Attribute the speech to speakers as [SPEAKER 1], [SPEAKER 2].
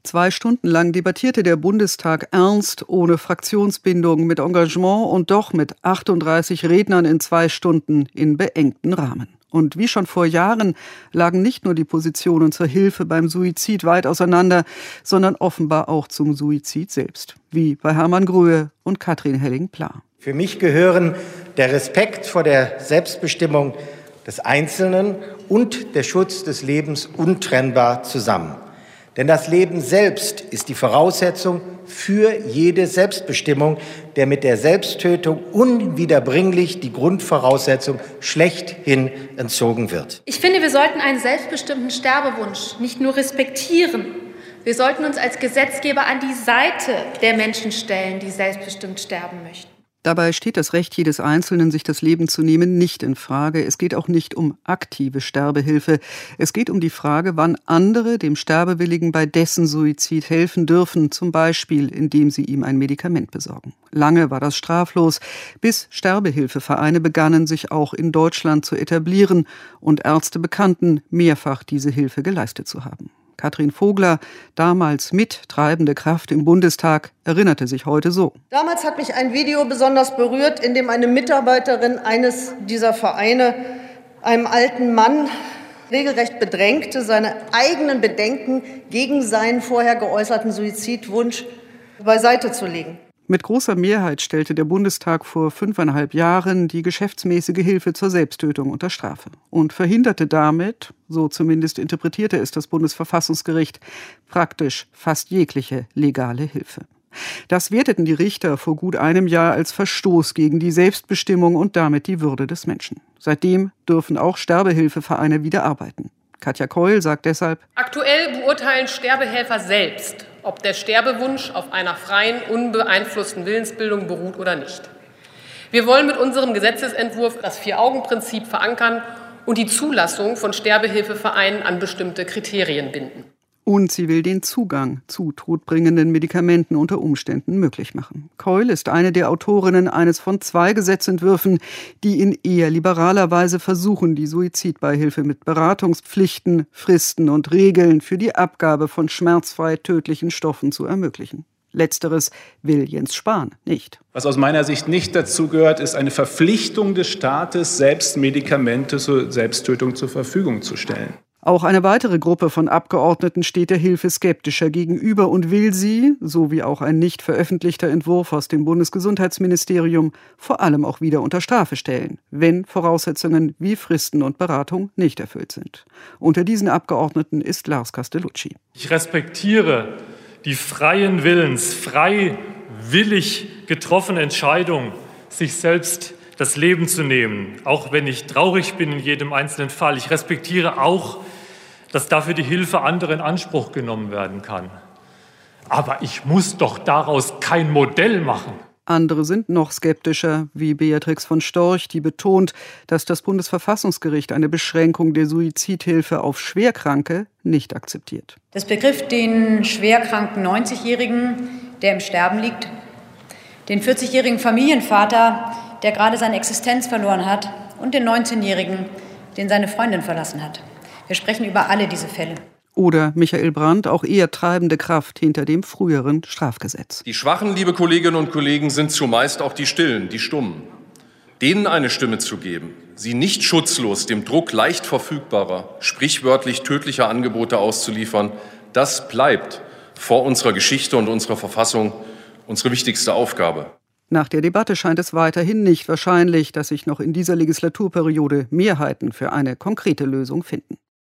[SPEAKER 1] 2 Stunden lang debattierte der Bundestag ernst, ohne Fraktionsbindung, mit Engagement und doch mit 38 Rednern in 2 Stunden in beengten Rahmen. Und wie schon vor Jahren lagen nicht nur die Positionen zur Hilfe beim Suizid weit auseinander, sondern offenbar auch zum Suizid selbst. Wie bei Hermann Gröhe und Katrin Helling-Pla.
[SPEAKER 2] Für mich gehören der Respekt vor der Selbstbestimmung des Einzelnen und der Schutz des Lebens untrennbar zusammen. Denn das Leben selbst ist die Voraussetzung für jede Selbstbestimmung, der mit der Selbsttötung unwiederbringlich die Grundvoraussetzung schlechthin entzogen wird.
[SPEAKER 3] Ich finde, wir sollten einen selbstbestimmten Sterbewunsch nicht nur respektieren, wir sollten uns als Gesetzgeber an die Seite der Menschen stellen, die selbstbestimmt sterben möchten.
[SPEAKER 1] Dabei steht das Recht jedes Einzelnen, sich das Leben zu nehmen, nicht in Frage. Es geht auch nicht um aktive Sterbehilfe. Es geht um die Frage, wann andere dem Sterbewilligen bei dessen Suizid helfen dürfen, zum Beispiel, indem sie ihm ein Medikament besorgen. Lange war das straflos, bis Sterbehilfevereine begannen, sich auch in Deutschland zu etablieren und Ärzte bekannten, mehrfach diese Hilfe geleistet zu haben. Katrin Vogler, damals mittreibende Kraft im Bundestag, erinnerte sich heute so.
[SPEAKER 4] Damals hat mich ein Video besonders berührt, in dem eine Mitarbeiterin eines dieser Vereine einem alten Mann regelrecht bedrängte, seine eigenen Bedenken gegen seinen vorher geäußerten Suizidwunsch beiseite zu legen.
[SPEAKER 1] Mit großer Mehrheit stellte der Bundestag vor 5,5 Jahren die geschäftsmäßige Hilfe zur Selbsttötung unter Strafe und verhinderte damit, so zumindest interpretierte es das Bundesverfassungsgericht, praktisch fast jegliche legale Hilfe. Das werteten die Richter vor gut einem Jahr als Verstoß gegen die Selbstbestimmung und damit die Würde des Menschen. Seitdem dürfen auch Sterbehilfevereine wieder arbeiten. Katja Keul sagt deshalb:
[SPEAKER 5] Aktuell beurteilen Sterbehelfer selbst, ob der Sterbewunsch auf einer freien, unbeeinflussten Willensbildung beruht oder nicht. Wir wollen mit unserem Gesetzesentwurf das Vier-Augen-Prinzip verankern und die Zulassung von Sterbehilfevereinen an bestimmte Kriterien binden.
[SPEAKER 1] Und sie will den Zugang zu todbringenden Medikamenten unter Umständen möglich machen. Keul ist eine der Autorinnen eines von 2 Gesetzentwürfen, die in eher liberaler Weise versuchen, die Suizidbeihilfe mit Beratungspflichten, Fristen und Regeln für die Abgabe von schmerzfrei tödlichen Stoffen zu ermöglichen. Letzteres will Jens Spahn nicht.
[SPEAKER 6] Was aus meiner Sicht nicht dazu gehört, ist eine Verpflichtung des Staates, selbst Medikamente zur Selbsttötung zur Verfügung zu stellen.
[SPEAKER 1] Auch eine weitere Gruppe von Abgeordneten steht der Hilfe skeptischer gegenüber und will sie, so wie auch ein nicht veröffentlichter Entwurf aus dem Bundesgesundheitsministerium, vor allem auch wieder unter Strafe stellen, wenn Voraussetzungen wie Fristen und Beratung nicht erfüllt sind. Unter diesen Abgeordneten ist Lars Castellucci.
[SPEAKER 7] Ich respektiere die freien Willens, freiwillig getroffene Entscheidung, sich selbst das Leben zu nehmen, auch wenn ich traurig bin in jedem einzelnen Fall. Ich respektiere auch, dass dafür die Hilfe anderer in Anspruch genommen werden kann. Aber ich muss doch daraus kein Modell machen.
[SPEAKER 1] Andere sind noch skeptischer, wie Beatrix von Storch, die betont, dass das Bundesverfassungsgericht eine Beschränkung der Suizidhilfe auf Schwerkranke nicht akzeptiert.
[SPEAKER 8] Das betrifft den schwerkranken 90-Jährigen, der im Sterben liegt, den 40-jährigen Familienvater, der gerade seine Existenz verloren hat, und den 19-Jährigen, den seine Freundin verlassen hat. Wir sprechen über alle diese Fälle.
[SPEAKER 1] Oder Michael Brandt, auch eher treibende Kraft hinter dem früheren Strafgesetz.
[SPEAKER 9] Die Schwachen, liebe Kolleginnen und Kollegen, sind zumeist auch die Stillen, die Stummen. Denen eine Stimme zu geben, sie nicht schutzlos dem Druck leicht verfügbarer, sprichwörtlich tödlicher Angebote auszuliefern, das bleibt vor unserer Geschichte und unserer Verfassung unsere wichtigste Aufgabe.
[SPEAKER 1] Nach der Debatte scheint es weiterhin nicht wahrscheinlich, dass sich noch in dieser Legislaturperiode Mehrheiten für eine konkrete Lösung finden.